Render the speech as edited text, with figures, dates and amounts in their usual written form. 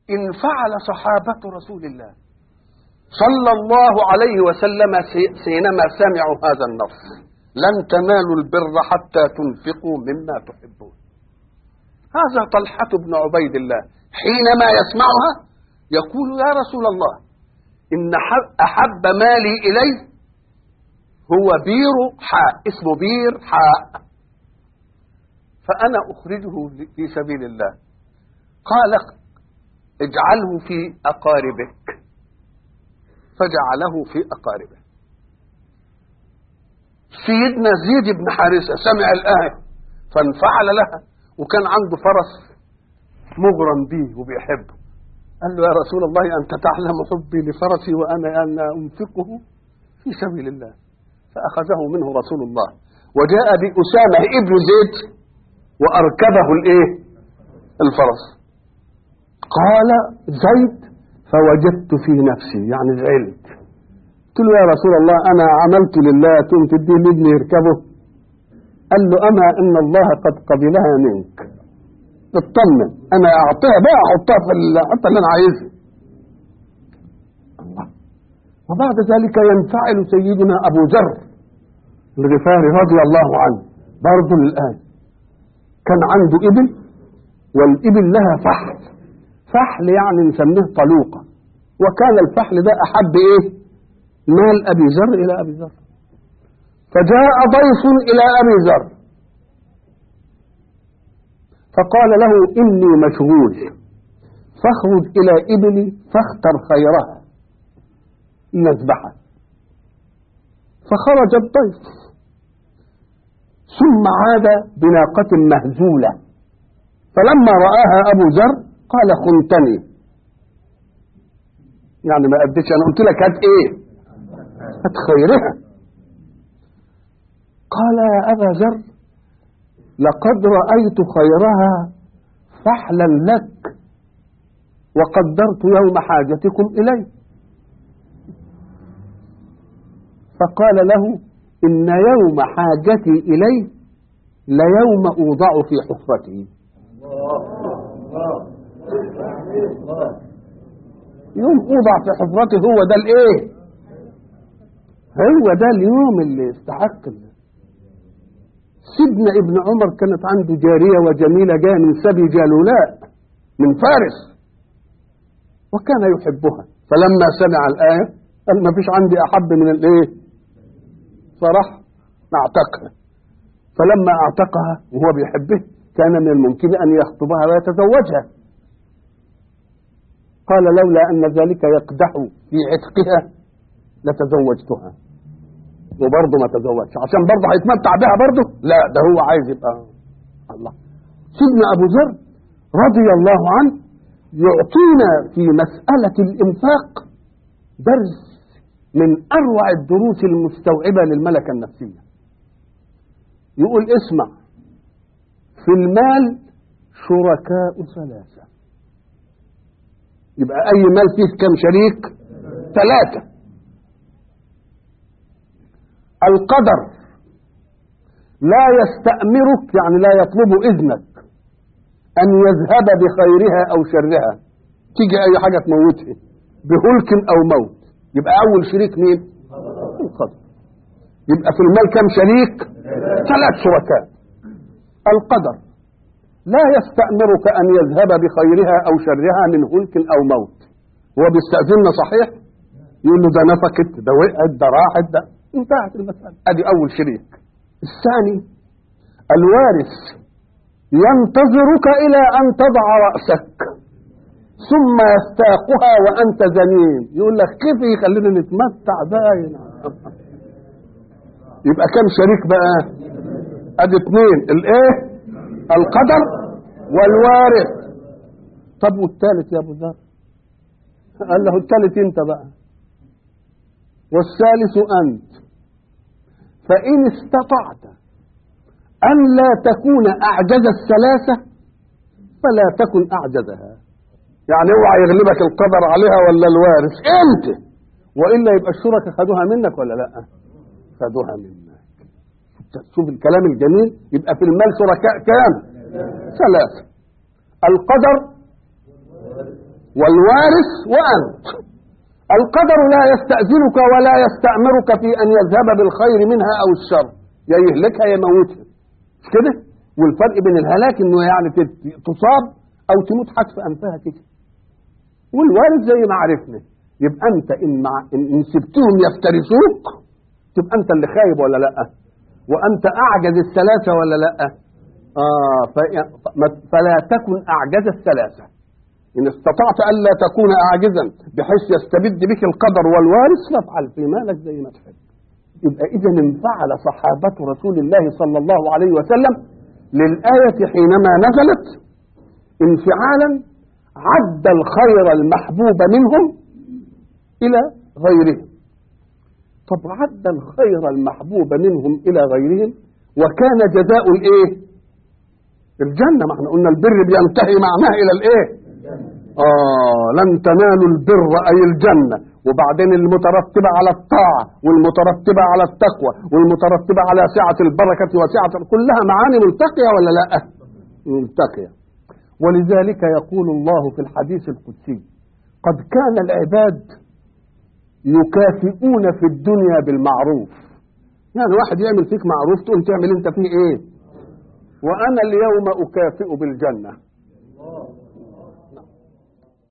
إن فعل صحابة رسول الله صلى الله عليه وسلم حينما سمعوا هذا النص: لن تنالوا البر حتى تنفقوا مما تحبون. هذا طلحة بن عبيد الله حينما يسمعها يقول: يا رسول الله، إن أحب مالي إلي هو بير حاء، اسمه بير حاء، فأنا أخرجه في سبيل الله. قال: اجعله في أقاربك. فجعله في أقاربه. سيدنا زيد بن حارثة سمع الآية فانفعل لها، وكان عنده فرس مغرم به وبيحبه. قال له: يا رسول الله، أنت تعلم حبي لفرسي وأنا أنفقه في سبيل الله. فأخذه منه رسول الله وجاء بأسامة ابن زيد وأركبه الفرس. قال زيد: فوجدت في نفسي، يعني زعلت، قلت له: يا رسول الله، أنا عملت لله، كنت تدي لابني يركبه؟ قال له: أما إن الله قد قبلها منك، اطمن، أنا أعطيها بقى، أحطها في الحتة اللي أنا عايزها. وبعد ذلك ينفعل سيدنا أبو ذر الغفاري رضي الله عنه برضه الآن. كان عنده إبل، والإبل لها فحل، فحل يعني نسميه طلوقة، وكان الفحل ده أحب مال أبي ذر إلى أبي ذر. فجاء ضيف إلى أبي ذر فقال له: إني مشغول، فاخرج إلى إبلي فاختر خيرها لنذبحها. فخرج الضيف ثم عاد بناقة مهزولة، فلما رآها أبو ذر قال: خنتني، يعني ما أديتش، أنا قلت لك هات هات خيرها. قال: يا أبا ذر، لقد رأيت خيرها فحلا لك، وقدرت يوم حاجتكم إلي. فقال له: إن يوم حاجتي إليه ليوم أوضع في حفرتي. يوم أوضع في حفرتي هو ده هو ده اليوم اللي يستحق. سيدنا ابن عمر كانت عنده جارية وجميلة جاية من سبي جالولاء من فارس، وكان يحبها. فلما سمع الآية قال: ما فيش عندي أحب من فرح اعتقها. فلما اعتقها وهو بيحبه كان من الممكن أن يخطبها ويتزوجها. قال: لولا أن ذلك يقدح في عتقها لتزوجتها. وبرضه ما تزوجش عشان برضه هيتمتع بها برضه، لا، ده هو عايز يبقى الله. سيدنا أبو ذر رضي الله عنه يعطينا في مسألة الإنفاق درس من أروع الدروس المستوعبة للملكة النفسية. يقول: اسمع، في المال شركاء ثلاثة. يبقى أي مال فيه كم شريك؟ 3. القدر لا يستأمرك، يعني لا يطلب إذنك أن يذهب بخيرها أو شرها. تيجي أي حاجة تموتها بهلك أو موت، يبقى أول شريك مين؟ القدر. يبقى في المال كم شريك؟ 3 شركاء. القدر لا يستأمرك أن يذهب بخيرها أو شرها من هلك أو موت. هو بيستأذننا صحيح، يقول له: ده نفقت، ده وقعت، ده راحت، ده انتهت المسألة. ادي اول شريك. الثاني الوارث ينتظرك الى ان تضع رأسك ثم يستاقها وانت زنين، يقول لك: كيف يخلينا نتمتع باين. يبقى كم شريك بقى؟ ادي 2. القدر والوارث. طب والثالث يا ابو ذر؟ قال له: الثالث انت بقى، والثالث أنت، فإن استطعت أن لا تكون أعجز الثلاثة فلا تكن أعجزها. يعني اوعى يغلبك القدر عليها ولا الوارث أنت، وإلا يبقى الشركاء خدوها منك ولا لا؟ خدوها منك. شوف الكلام الجميل. يبقى في المال شركاء كام؟ 3: القدر والوارث وأنت. القدر لا يستأذنك ولا يستأمرك في أن يذهب بالخير منها أو الشر، يا يهلكها يا يموتها، مش كده؟ والفرق بين الهلاك إنه يعني تصاب أو تموت حتف أنفها كده. والوارث زي ما عرفنا، يبقى أنت إن سبتهم يفترسوك تبقى أنت اللي خايب ولا لأ؟ وأنت أعجز الثلاثة ولا لأ؟ فلا تكن أعجز الثلاثة. إن استطعت ألا تكون أعجزا بحيث يستبد بك القدر والوارث فافعل في مالك زي ما تحب. يبقى إذا انفعل صحابة رسول الله صلى الله عليه وسلم للآية حينما نزلت انفعالا عد الخير المحبوب منهم إلى غيرهم. طب عد الخير المحبوب منهم إلى غيرهم وكان جزاء الإيه؟ الجنة. ما احنا قلنا البر بينتهي معناه إلى الإيه؟ لن تنالوا البر أي الجنة، وبعدين المترتبة على الطاعة والمترتبة على التقوى والمترتبة على سعة البركة وسعة، كلها معاني ملتقية ولا لا؟ ملتقية. ولذلك يقول الله في الحديث القدسي: قد كان العباد يكافئون في الدنيا بالمعروف. يعني واحد يعمل فيك معروف تقوم تعمل انت فيه ايه؟ وأنا اليوم أكافئ بالجنة.